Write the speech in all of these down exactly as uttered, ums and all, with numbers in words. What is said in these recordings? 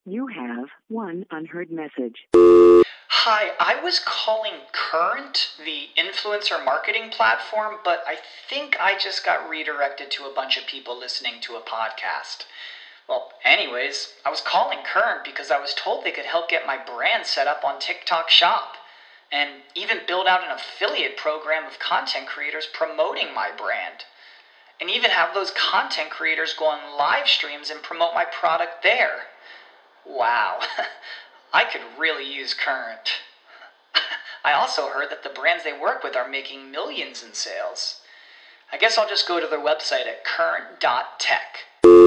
You have one unheard message. Hi, I was calling Current, the influencer marketing platform, but I think I just got redirected to a bunch of people listening to a podcast. Well, anyways, I was calling Current because I was told they could help get my brand set up on TikTok Shop, and even build out an affiliate program of content creators promoting my brand, and even have those content creators go on live streams and promote my product there. Wow, I could really use Current. I also heard that the brands they work with are making millions in sales. I guess I'll just go to their website at current dot tech.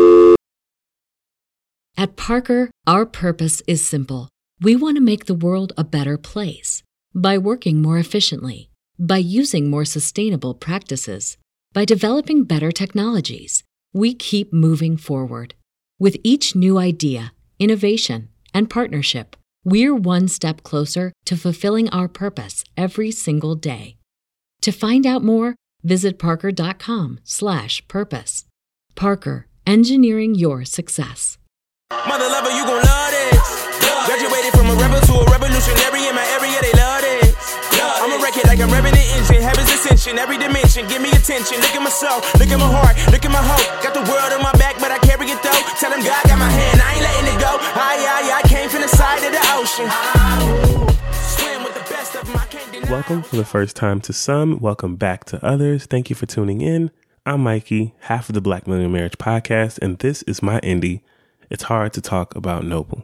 At Parker, our purpose is simple. We want to make the world a better place by working more efficiently, by using more sustainable practices, by developing better technologies. We keep moving forward. With each new idea, innovation, and partnership, we're one step closer to fulfilling our purpose every single day. To find out more, visit parker.com slash purpose. Parker, engineering your success. Mother lover, you gon' love this. Graduated from a rebel to a revolutionary in my area, they love this. I'm a wreck it like I'm revving the engine, heaven's ascension, every dimension, give me attention. Look at my soul, look at my heart, look at my hope. Got the world on my back, but I carry it though. Tell them God got my hand, I ain't letting it go. Aye, aye, I came from the side of the ocean. Swim with the best of them, I can't deny. Welcome for the first time to some, welcome back to others. Thank you for tuning in. I'm Mikey, half of the Black Millennial Marriage Podcast, and this is my indie. It's hard to talk about Noble.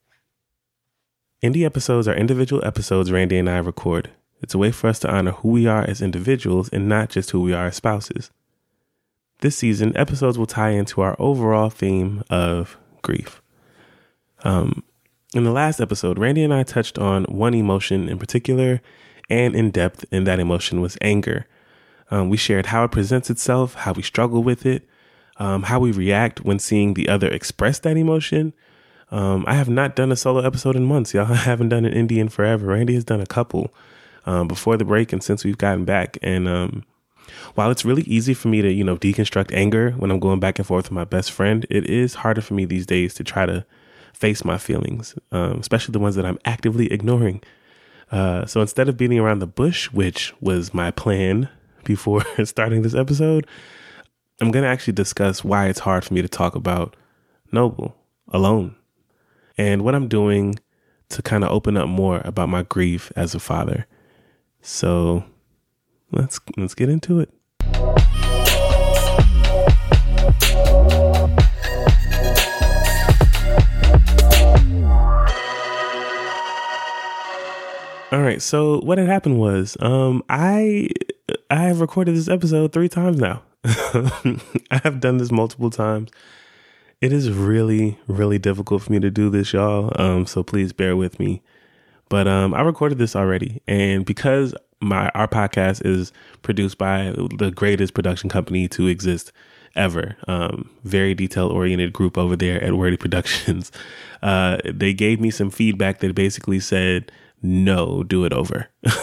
Indie episodes are individual episodes Randy and I record. It's a way for us to honor who we are as individuals and not just who we are as spouses. This season, episodes will tie into our overall theme of grief. Um, in the last episode, Randy and I touched on one emotion in particular and in depth, and that emotion was anger. Um, we shared how it presents itself, how we struggle with it, um, how we react when seeing the other express that emotion. Um, I have not done a solo episode in months, y'all. I haven't done an indie in forever. Randy has done a couple um, before the break and since we've gotten back. And um, while it's really easy for me to, you know, deconstruct anger when I'm going back and forth with my best friend, it is harder for me these days to try to face my feelings, um, especially the ones that I'm actively ignoring. Uh, so instead of beating around the bush, which was my plan before starting this episode, I'm going to actually discuss why it's hard for me to talk about Noble alone and what I'm doing to kind of open up more about my grief as a father. So let's let's get into it. All right. So what had happened was um, I I have recorded this episode three times now. I have done this multiple times. It is really, really difficult for me to do this, y'all. Um, so please bear with me. But um, I recorded this already. And because my our podcast is produced by the greatest production company to exist ever, um, very detail oriented group over there at Wordy Productions, uh, they gave me some feedback that basically said, no, do it over.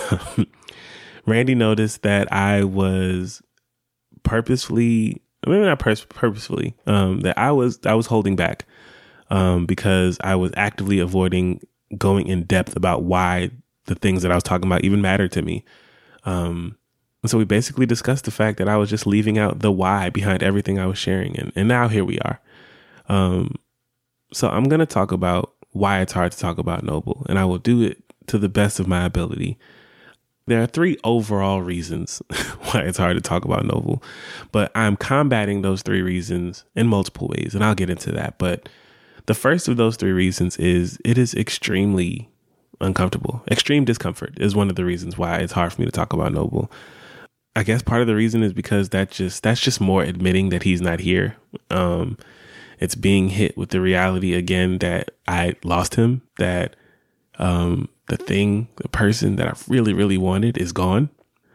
Randy noticed that I was purposefully, maybe not pur- purposefully, um, that I was I was holding back um, because I was actively avoiding going in depth about why the things that I was talking about even mattered to me. Um, and so we basically discussed the fact that I was just leaving out the why behind everything I was sharing. And, and now here we are. Um, so I'm going to talk about why it's hard to talk about Noble, and I will do it to the best of my ability. There are three overall reasons why it's hard to talk about Noble, but I'm combating those three reasons in multiple ways, and I'll get into that. But the first of those three reasons is it is extremely uncomfortable. Extreme discomfort is one of the reasons why it's hard for me to talk about Noble. I guess part of the reason is because that just that's just more admitting that he's not here. Um, it's being hit with the reality again that I lost him, that um, the thing, the person that I really, really wanted is gone.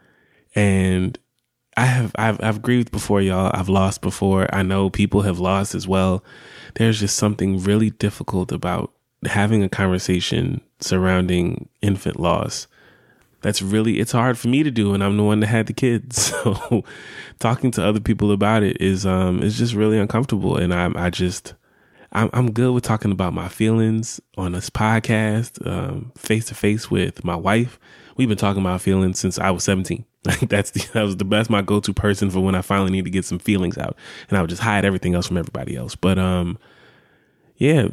And I have, I've, I've grieved before, y'all. I've lost before. I know people have lost as well. There's just something really difficult about having a conversation surrounding infant loss. That's really, it's hard for me to do. And I'm the one that had the kids. So talking to other people about it is, um, is just really uncomfortable. And I'm, I just, I'm, I'm good with talking about my feelings on this podcast, um, face to face with my wife. We've been talking about feelings since I was seventeen. Like that's the, that was the best, my go-to person for when I finally need to get some feelings out, and I would just hide everything else from everybody else. But, um, yeah,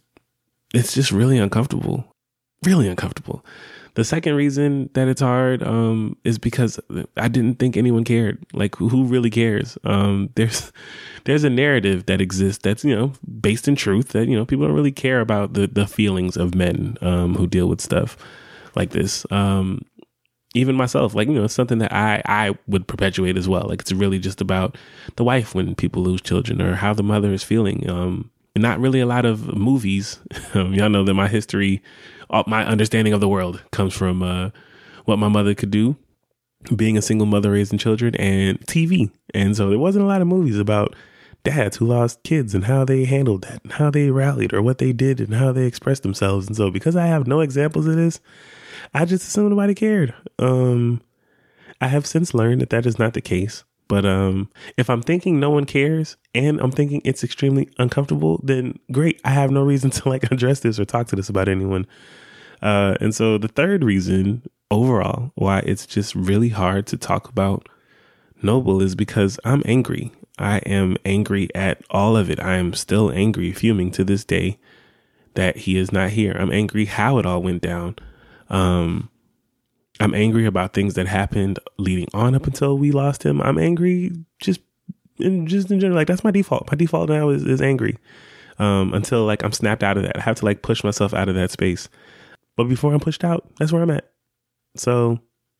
it's just really uncomfortable, really uncomfortable. The second reason that it's hard, um, is because I didn't think anyone cared. Like, who really cares? Um, there's, there's a narrative that exists that's, you know, based in truth that, you know, people don't really care about the, the feelings of men, um, who deal with stuff like this. Um, even myself, like, you know, it's something that I, I would perpetuate as well. Like, it's really just about the wife when people lose children, or how the mother is feeling. Um, and not really a lot of movies. Um, y'all know that my history, all, my understanding of the world comes from, uh, what my mother could do, being a single mother raising children, and T V. And so there wasn't a lot of movies about dads who lost kids and how they handled that and how they rallied or what they did and how they expressed themselves. And so because I have no examples of this, I just assumed nobody cared. Um, I have since learned that that is not the case. But um, if I'm thinking no one cares and I'm thinking it's extremely uncomfortable, then great. I have no reason to like address this or talk to this about anyone. Uh, and so the third reason overall why it's just really hard to talk about Noble is because I'm angry. I am angry at all of it. I am still angry, fuming to this day that he is not here. I'm angry how it all went down. Um, I'm angry about things that happened leading on up until we lost him. I'm angry just in, just in general. Like, that's my default. My default now is, is angry, um, until like I'm snapped out of that. I have to like push myself out of that space. But before I'm pushed out, that's where I'm at. So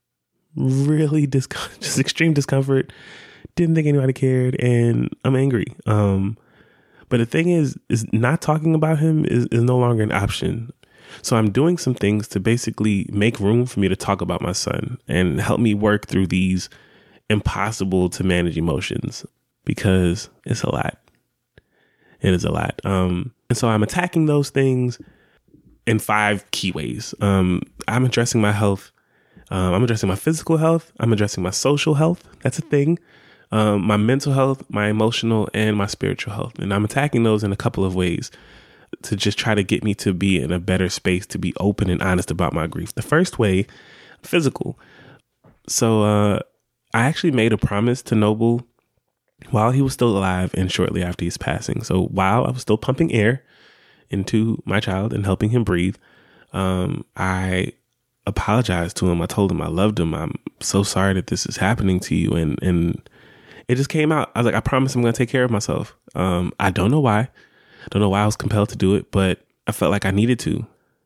really dis- just extreme discomfort. Didn't think anybody cared. And I'm angry. Um, but the thing is, is not talking about him is, is no longer an option. So I'm doing some things to basically make room for me to talk about my son and help me work through these impossible to manage emotions, because it's a lot. It is a lot. Um, and so I'm attacking those things in five key ways. Um, I'm addressing my health. Um, I'm addressing my physical health. I'm addressing my social health. That's a thing. Um, my mental health, my emotional, and my spiritual health. And I'm attacking those in a couple of ways to just try to get me to be in a better space, to be open and honest about my grief. The first way, physical. So uh, I actually made a promise to Noble while he was still alive and shortly after his passing. So while I was still pumping air into my child and helping him breathe, um, I apologized to him. I told him I loved him. I'm so sorry that this is happening to you. And, and it just came out. I was like, I promise I'm going to take care of myself. Um, I don't know why. Don't know why I was compelled to do it, but I felt like I needed to.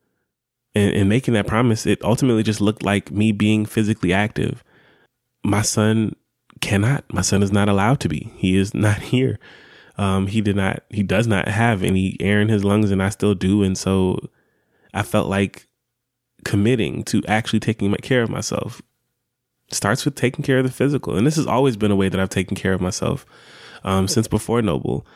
And in making that promise, it ultimately just looked like me being physically active. My son cannot. My son is not allowed to be. He is not here. Um, he did not. He does not have any air in his lungs, and I still do. And so I felt like committing to actually taking care of myself starts with taking care of the physical. And this has always been a way that I've taken care of myself um, since before Noble.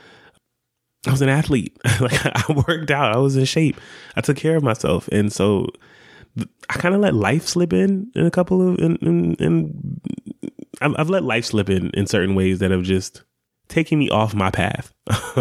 I was an athlete. Like, I worked out. I was in shape. I took care of myself. And so I kind of let life slip in in a couple of, in, in, in I've, I've let life slip in in certain ways that have just taken me off my path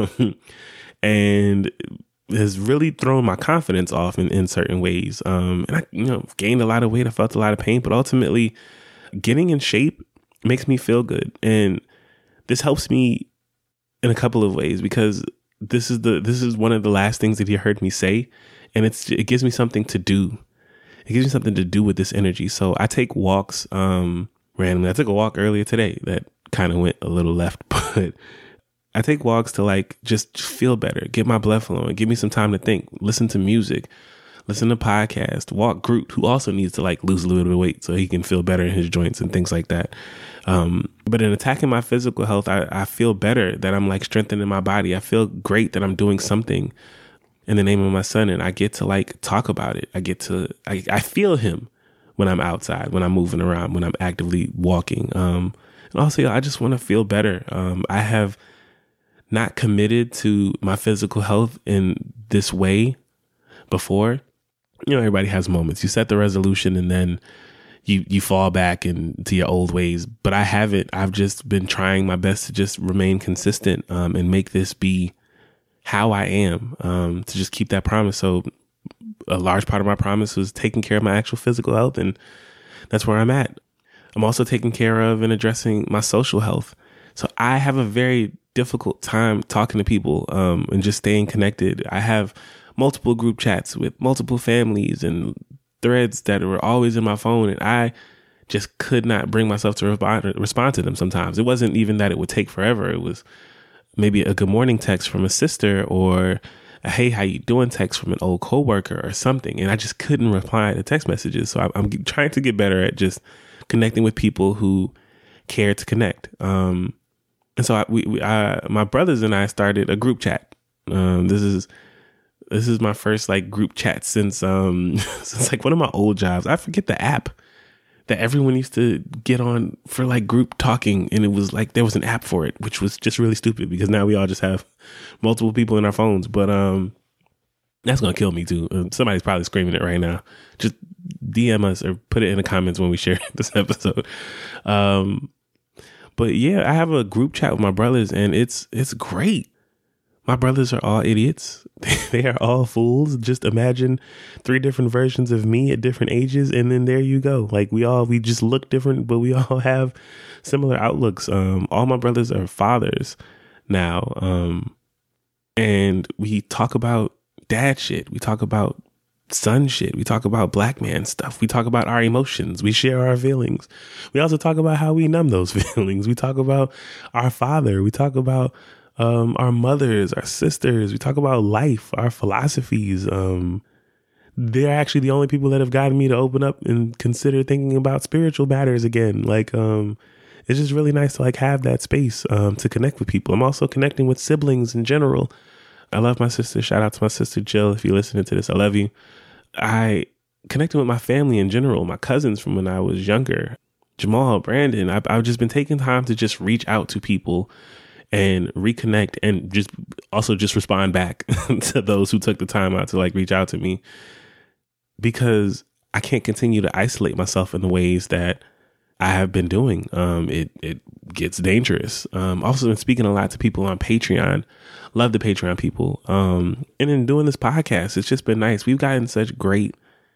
and has really thrown my confidence off in, in certain ways. Um, and I, you know, gained a lot of weight. I felt a lot of pain, but ultimately getting in shape makes me feel good. And this helps me in a couple of ways, because This is the this is one of the last things that he heard me say, and it's it gives me something to do. It gives me something to do with this energy. So I take walks um, randomly. I took a walk earlier today that kind of went a little left, but I take walks to like just feel better, get my blood flowing, give me some time to think, listen to music, listen to podcasts, walk Groot, who also needs to like lose a little bit of weight so he can feel better in his joints and things like that. Um, but in attacking my physical health, I, I feel better that I'm like strengthening my body. I feel great that I'm doing something in the name of my son, and I get to like talk about it. I get to, I, I feel him when I'm outside, when I'm moving around, when I'm actively walking. Um, and also, I just want to feel better. Um, I have not committed to my physical health in this way before. You know, everybody has moments. You set the resolution and then you you fall back into your old ways. But I haven't. I've just been trying my best to just remain consistent um, and make this be how I am, um, to just keep that promise. So a large part of my promise was taking care of my actual physical health, and that's where I'm at. I'm also taking care of and addressing my social health. So I have a very difficult time talking to people, um, and just staying connected. I have multiple group chats with multiple families and threads that were always in my phone, and I just could not bring myself to respond, respond to them sometimes. It wasn't even that it would take forever. It was maybe a good morning text from a sister, or a hey, how you doing text from an old coworker or something. And I just couldn't reply to text messages. So I, I'm trying to get better at just connecting with people who care to connect. Um, and so I, we, we I, my brothers and I started a group chat. Um, this is this is my first like group chat since um, since like one of my old jobs. I forget the app that everyone used to get on for like group talking, and it was like there was an app for it, which was just really stupid because now we all just have multiple people in our phones. But um, that's gonna kill me too. Um, somebody's probably screaming it right now. Just D M us or put it in the comments when we share this episode. Um, but yeah, I have a group chat with my brothers, and it's it's great. My brothers are all idiots. They are all fools. Just imagine three different versions of me at different ages, and then there you go. Like we all, we just look different, but we all have similar outlooks. Um, all my brothers are fathers now, um, and we talk about dad shit. We talk about son shit. We talk about black man stuff. We talk about our emotions. We share our feelings. We also talk about how we numb those feelings. We talk about our father. We talk about Um, our mothers, our sisters. We talk about life, our philosophies. Um, they're actually the only people that have gotten me to open up and consider thinking about spiritual matters again. Like, um, it's just really nice to like have that space, um, to connect with people. I'm also connecting with siblings in general. I love my sister. Shout out to my sister, Jill. If you're listening to this, I love you. I connected with my family in general, my cousins from when I was younger, Jamal, Brandon. I've, I've just been taking time to just reach out to people and reconnect, and just also just respond back to those who took the time out to like reach out to me, because I can't continue to isolate myself in the ways that I have been doing. Um, it, it gets dangerous. Um, also been speaking a lot to people on Patreon. Love the Patreon people. Um, and in doing this podcast, it's just been nice. We've gotten such great,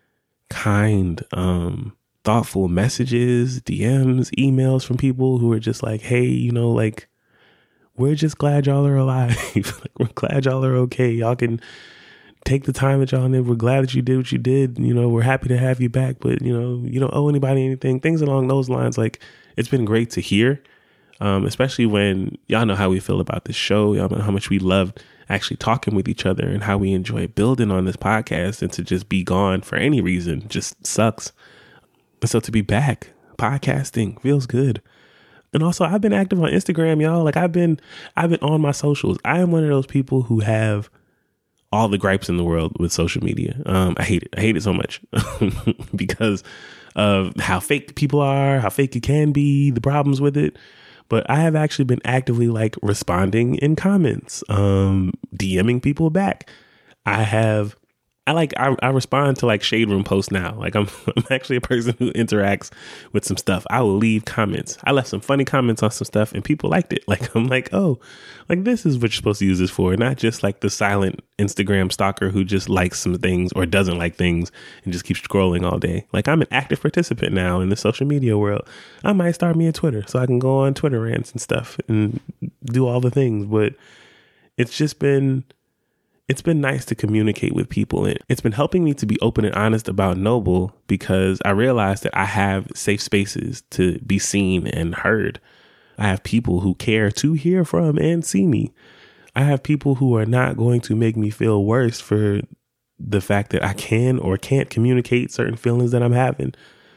kind, um, thoughtful messages, D Ms, emails from people who are just like, hey, you know, like, we're just glad y'all are alive. Like, we're glad y'all are okay. Y'all can take the time that y'all did. We're glad that you did what you did. You know, we're happy to have you back, but you know, you don't owe anybody anything. Things along those lines. Like, it's been great to hear, um, especially when y'all know how we feel about this show. Y'all know how much we loved actually talking with each other, and how we enjoy building on this podcast, and to just be gone for any reason just sucks. And so to be back podcasting feels good. And also, I've been active on Instagram, y'all. Like I've been, I've been on my socials. I am one of those people who have all the gripes in the world with social media. Um, I hate it. I hate it so much because of how fake people are, how fake it can be, the problems with it. But I have actually been actively like responding in comments, um, DMing people back. I have. I like, I, I respond to like Shade Room posts now. Like I'm, I'm actually a person who interacts with some stuff. I will leave comments. I left some funny comments on some stuff and people liked it. Like, I'm like, oh, like this is what you're supposed to use this for. Not just like the silent Instagram stalker who just likes some things or doesn't like things and just keeps scrolling all day. Like I'm an active participant now in the social media world. I might start me a Twitter so I can go on Twitter rants and stuff and do all the things. But it's just been... It's been nice to communicate with people, and it's been helping me to be open and honest about Noble, because I realized that I have safe spaces to be seen and heard. I have people who care to hear from and see me. I have people who are not going to make me feel worse for the fact that I can or can't communicate certain feelings that I'm having,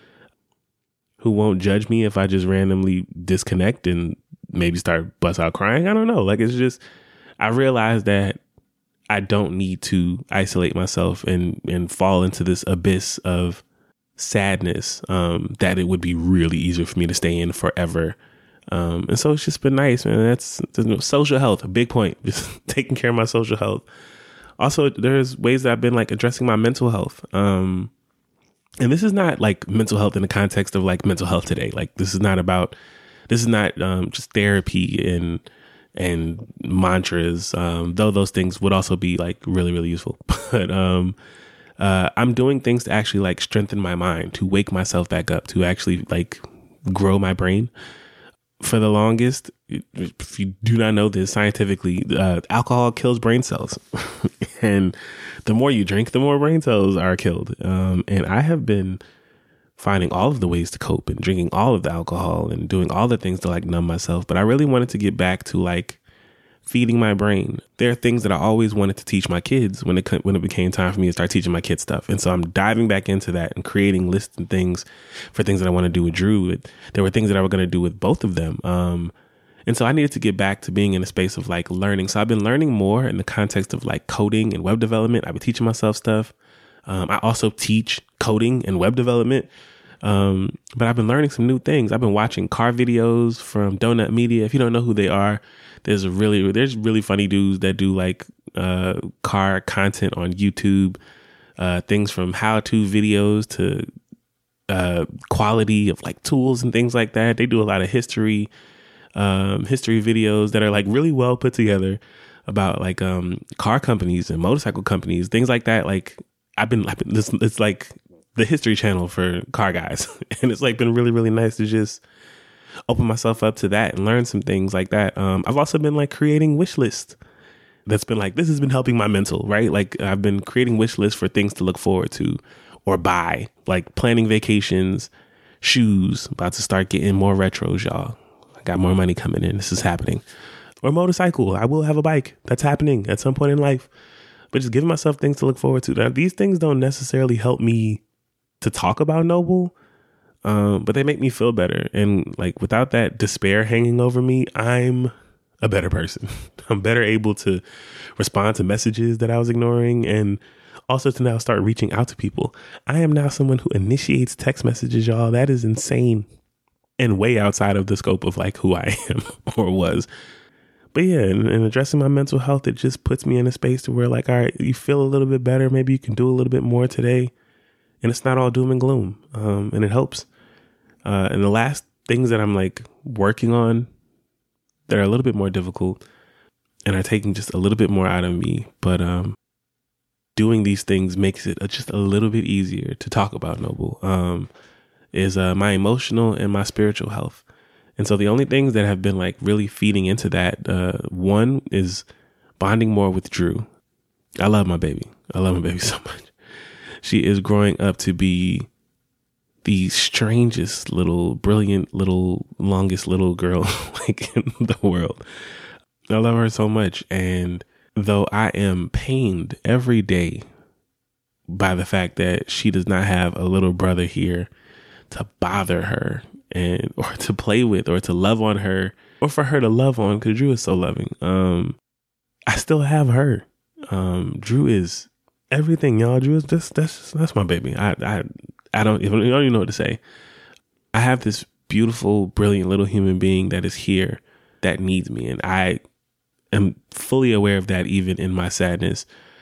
who won't judge me if I just randomly disconnect and maybe start bust out crying. I don't know. Like, it's just, I realized that I don't need to isolate myself and, and fall into this abyss of sadness, um, that it would be really easy for me to stay in forever. Um, and so it's just been nice, man. That's, that's social health, a big point, just taking care of my social health. Also, there's ways that I've been like addressing my mental health. Um, and this is not like mental health in the context of like mental health today. Like this is not about, this is not um, just therapy and and mantras, um, though those things would also be like really, really useful. But um, uh, I'm doing things to actually like strengthen my mind, to wake myself back up, to actually like grow my brain. For the longest, if you do not know this scientifically, uh, alcohol kills brain cells. And the more you drink, the more brain cells are killed. Um, and I have been finding all of the ways to cope and drinking all of the alcohol and doing all the things to like numb myself. But I really wanted to get back to like feeding my brain. There are things that I always wanted to teach my kids when it when it became time for me to start teaching my kids stuff. And so I'm diving back into that and creating lists and things for things that I want to do with Drew. There were things that I was going to do with both of them. Um, and so I needed to get back to being in a space of like learning. So I've been learning more in the context of like coding and web development. I've been teaching myself stuff. Um, I also teach coding and web development. Um, but I've been learning some new things. I've been watching car videos from Donut Media. If you don't know who they are, there's a really, there's really funny dudes that do like, uh, car content on YouTube, uh, things from how-to videos to, uh, quality of like tools and things like that. They do a lot of history, um, history videos that are like really well put together about like, um, car companies and motorcycle companies, things like that. Like I've been, I've been this, it's like the History Channel for car guys. And it's like been really, really nice to just open myself up to that and learn some things like that. Um, I've also been like creating wish lists. That's been like, this has been helping my mental, right? Like I've been creating wish lists for things to look forward to or buy, like planning vacations, shoes, about to start getting more retros, y'all. I got more money coming in. This is happening. Or motorcycle. I will have a bike. That's happening at some point in life. But just giving myself things to look forward to. Now, these things don't necessarily help me to talk about Noble, um, but they make me feel better. And like without that despair hanging over me, I'm a better person. I'm better able to respond to messages that I was ignoring and also to now start reaching out to people. I am now someone who initiates text messages, y'all. That is insane and way outside of the scope of like who I am or was. But yeah, in, in addressing my mental health, it just puts me in a space to where like, all right, you feel a little bit better. Maybe you can do a little bit more today. And it's not all doom and gloom. Um, and it helps. Uh, and the last things that I'm like working on that are a little bit more difficult and are taking just a little bit more out of me. But um, doing these things makes it just a little bit easier to talk about Noble, um, is uh, my emotional and my spiritual health. And so the only things that have been like really feeding into that, uh, one is bonding more with Drew. I love my baby. I love my baby so much. She is growing up to be the strangest little, brilliant little, longest little girl like in the world. I love her so much. And though I am pained every day by the fact that she does not have a little brother here to bother her and or to play with or to love on her or for her to love on, because Drew is so loving. Um, I still have her. Um, Drew is everything, y'all. Drew is just that's that's my baby. I I I don't even I don't even know what to say. I have this beautiful, brilliant little human being that is here that needs me, and I am fully aware of that even in my sadness.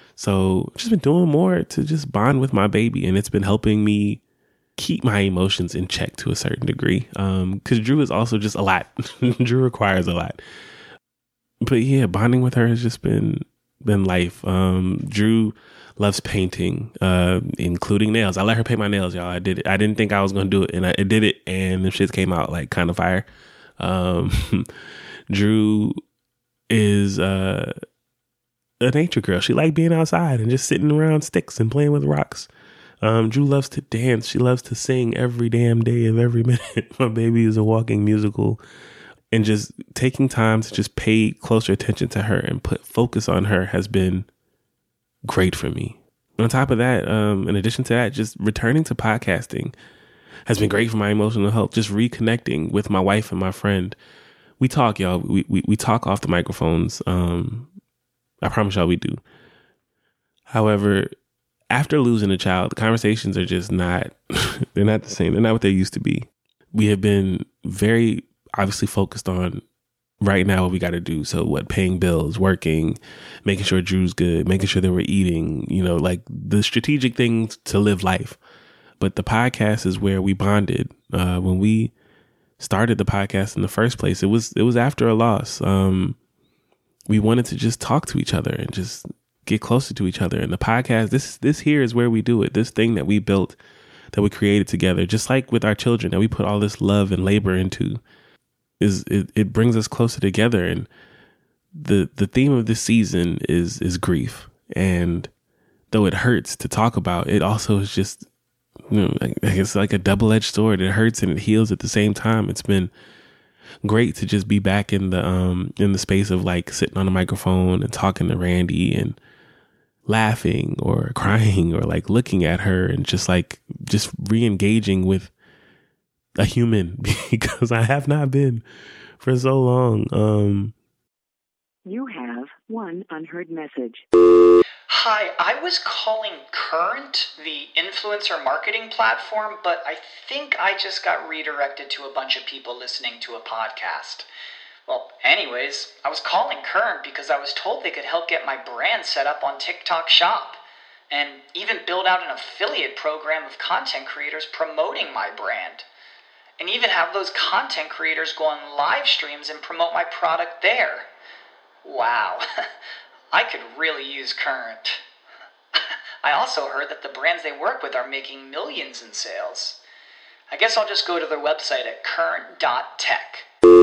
So I've just been doing more to just bond with my baby, and it's been helping me keep my emotions in check to a certain degree. Um, because Drew is also just a lot. Drew requires a lot. But yeah, bonding with her has just been been life. Um, Drew loves painting, uh, including nails. I let her paint my nails, y'all. I did it. I didn't think I was gonna do it, and I, I did it, and the shit came out like kind of fire. Um, Drew is uh, a nature girl. She liked being outside and just sitting around sticks and playing with rocks. Um, Drew loves to dance. She loves to sing every damn day of every minute. My baby is a walking musical. And just taking time to just pay closer attention to her and put focus on her has been great for me. On top of that, um, in addition to that, just returning to podcasting has been great for my emotional health. Just reconnecting with my wife and my friend. We talk, y'all. We we, we talk off the microphones. Um, I promise y'all we do. However, after losing a child, the conversations are just not, they're not the same. They're not what they used to be. We have been very obviously focused on right now what we got to do. So what, paying bills, working, making sure Drew's good, making sure that we're eating, you know, like the strategic things to live life. But the podcast is where we bonded. Uh, when we started the podcast in the first place, it was, it was after a loss. Um, we wanted to just talk to each other and just get closer to each other. And the podcast, this this here is where we do it. This thing that we built, that we created together, just like with our children, that we put all this love and labor into, is it, it brings us closer together. And the the theme of this season is is grief. And though it hurts to talk about, it also is just, you know, like, it's like a double-edged sword. It hurts and it heals at the same time. It's been great to just be back in the um in the space of like sitting on a microphone and talking to Randy and laughing or crying or like looking at her and just like just re-engaging with a human, because I have not been for so long. Um You have one unheard message. Hi, I was calling Current, the influencer marketing platform, but I think I just got redirected to a bunch of people listening to a podcast. Well, anyways, I was calling Current because I was told they could help get my brand set up on TikTok Shop, and even build out an affiliate program of content creators promoting my brand, and even have those content creators go on live streams and promote my product there. Wow, I could really use Current. I also heard that the brands they work with are making millions in sales. I guess I'll just go to their website at current dot tech.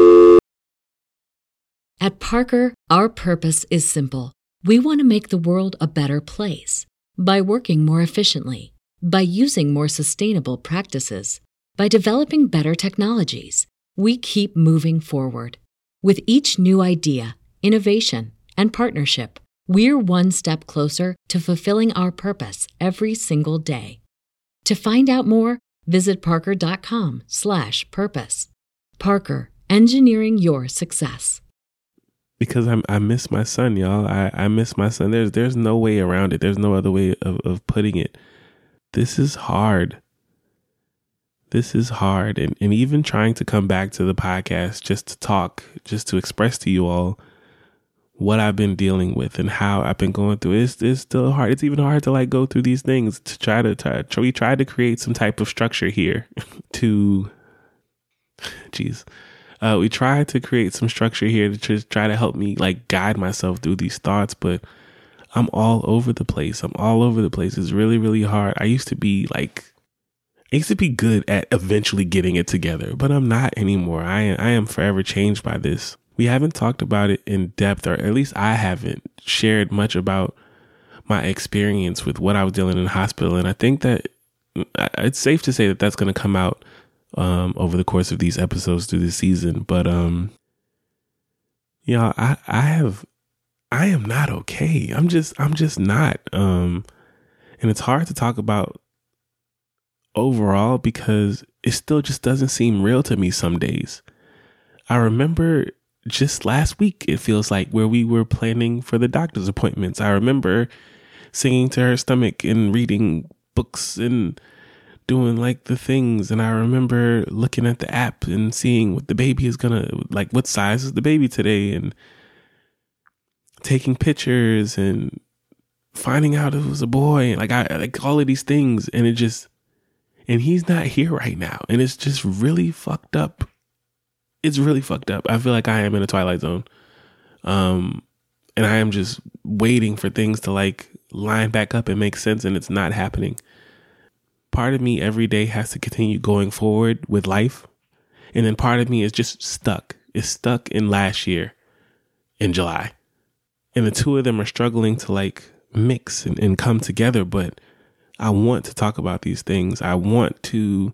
At Parker, our purpose is simple. We want to make the world a better place by working more efficiently, by using more sustainable practices, by developing better technologies. We keep moving forward. With each new idea, innovation, and partnership, we're one step closer to fulfilling our purpose every single day. To find out more, visit parker.com slash purpose. Parker, engineering your success. Because I I miss my son, y'all. I, I miss my son. There's there's no way around it. There's no other way of, of putting it. This is hard. This is hard. And, and even trying to come back to the podcast just to talk, just to express to you all what I've been dealing with and how I've been going through. It's, it's still hard. It's even hard to like go through these things to try to try. We try to create some type of structure here to, geez, uh, we try to create some structure here to just try to help me like guide myself through these thoughts. But I'm all over the place. I'm all over the place. It's really, really hard. I used to be like, I used to be good at eventually getting it together, but I'm not anymore. I am, I am forever changed by this. We haven't talked about it in depth, or at least I haven't shared much about my experience with what I was dealing in the hospital. And I think that it's safe to say that that's going to come out um, over the course of these episodes through this season. But, um, you know, I, I have, I am not okay. I'm just, I'm just not. Um, and it's hard to talk about overall because it still just doesn't seem real to me some days. I remember just last week, it feels like, where we were planning for the doctor's appointments. I remember singing to her stomach and reading books and doing like the things. And I remember looking at the app and seeing what the baby is gonna, like what size is the baby today, and taking pictures and finding out it was a boy. Like I like all of these things, and it just, and he's not here right now. And it's just really fucked up. It's really fucked up. I feel like I am in a twilight zone. Um, and I am just waiting for things to like line back up and make sense, and it's not happening. Part of me every day has to continue going forward with life. And then part of me is just stuck. It's stuck in last year in July. And the two of them are struggling to like mix and, and come together. But I want to talk about these things. I want to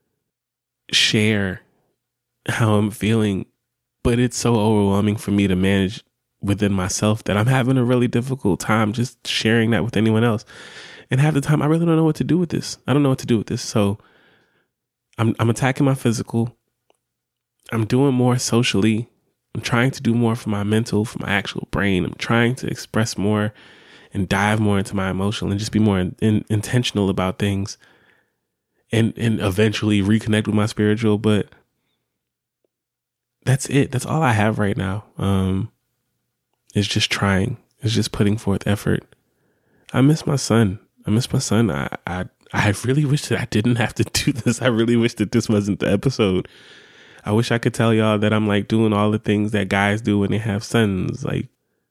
share how I'm feeling, but it's so overwhelming for me to manage within myself that I'm having a really difficult time just sharing that with anyone else. And half the time, I really don't know what to do with this. I don't know what to do with this. So I'm I'm attacking my physical. I'm doing more socially. I'm trying to do more for my mental, for my actual brain. I'm trying to express more and dive more into my emotional and just be more in, in, intentional about things, and and eventually reconnect with my spiritual. But that's it. That's all I have right now. Um, it's just trying. It's just putting forth effort. I miss my son. I miss my son. I, I, I really wish that I didn't have to do this. I really wish that this wasn't the episode. I wish I could tell y'all that I'm like doing all the things that guys do when they have sons. Like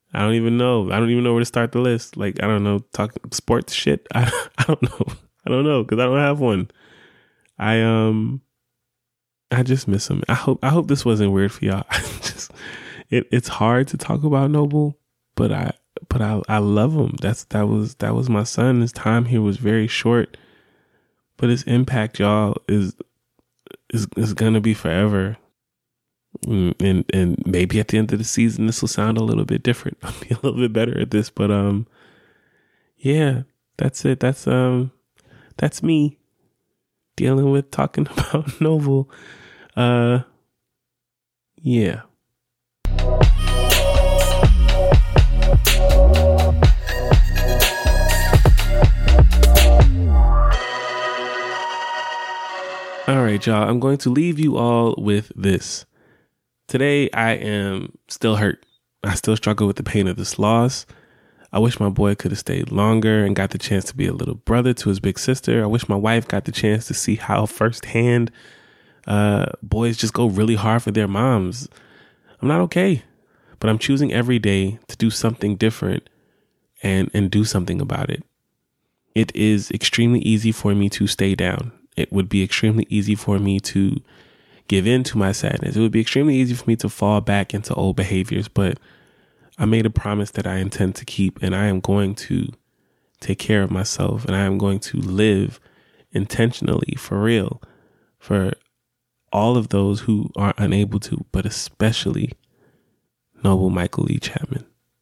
I don't even know. I don't even know where to start the list. Like, I don't know, talk sports shit. I, I don't know. I don't know because I don't have one. I um, I just miss him. I hope I hope this wasn't weird for y'all. I just it it's hard to talk about Noble, but I but I I love him. That's that was that was my son. His time here was very short, but his impact, y'all, is is is gonna be forever. And and maybe at the end of the season, this will sound a little bit different. I'll be a little bit better at this, but um, yeah, that's it. That's um, that's me dealing with talking about Noble. Uh, yeah. All right, y'all. I'm going to leave you all with this. Today, I am still hurt. I still struggle with the pain of this loss. I wish my boy could have stayed longer and got the chance to be a little brother to his big sister. I wish my wife got the chance to see how firsthand uh, boys just go really hard for their moms. I'm not okay, but I'm choosing every day to do something different and, and do something about it. It is extremely easy for me to stay down. It would be extremely easy for me to give in to my sadness. It would be extremely easy for me to fall back into old behaviors, but I made a promise that I intend to keep, and I am going to take care of myself, and I am going to live intentionally, for real, for all of those who are unable to, but especially Noble Michael Lee Chapman.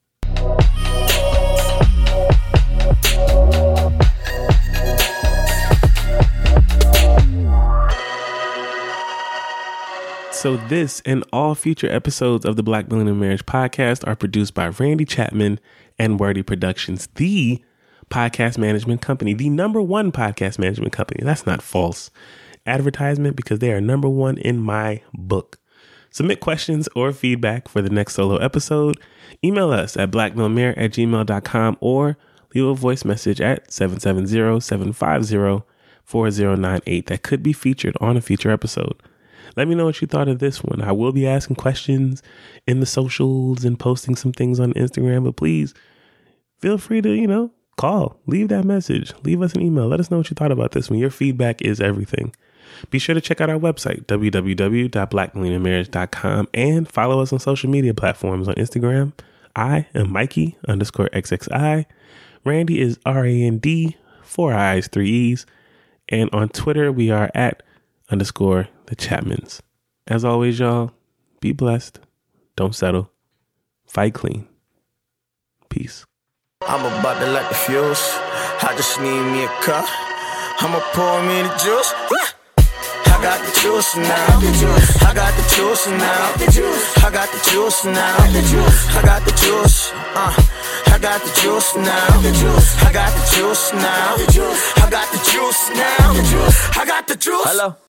So this and all future episodes of the Black Billionaire Marriage Podcast are produced by Randy Chapman and Wordy Productions, the podcast management company, the number one podcast management company. That's not false advertisement because they are number one in my book. Submit questions or feedback for the next solo episode. Email us at blackmillmare at gmail dot com or leave a voice message at seven seven zero, seven five zero, four zero nine eight that could be featured on a future episode. Let me know what you thought of this one. I will be asking questions in the socials and posting some things on Instagram, but please feel free to, you know, call, leave that message, leave us an email. Let us know what you thought about this one. Your feedback is everything. Be sure to check out our website, w w w dot black millionaire marriage dot com, and follow us on social media platforms. On Instagram, I am Mikey underscore X X I. Randy is R A N D, four I's, three E's. And on Twitter, we are at underscore the Chapmans. As always, y'all, be blessed. Don't settle. Fight clean. Peace. I'm about to light the fuse. I just need me a cup. I'ma pour me the juice. I got the juice now. I got the juice now. I got the juice now. I got the juice. Uh, I got the juice now. I got the juice now. I got the juice now. I got the juice. Hello.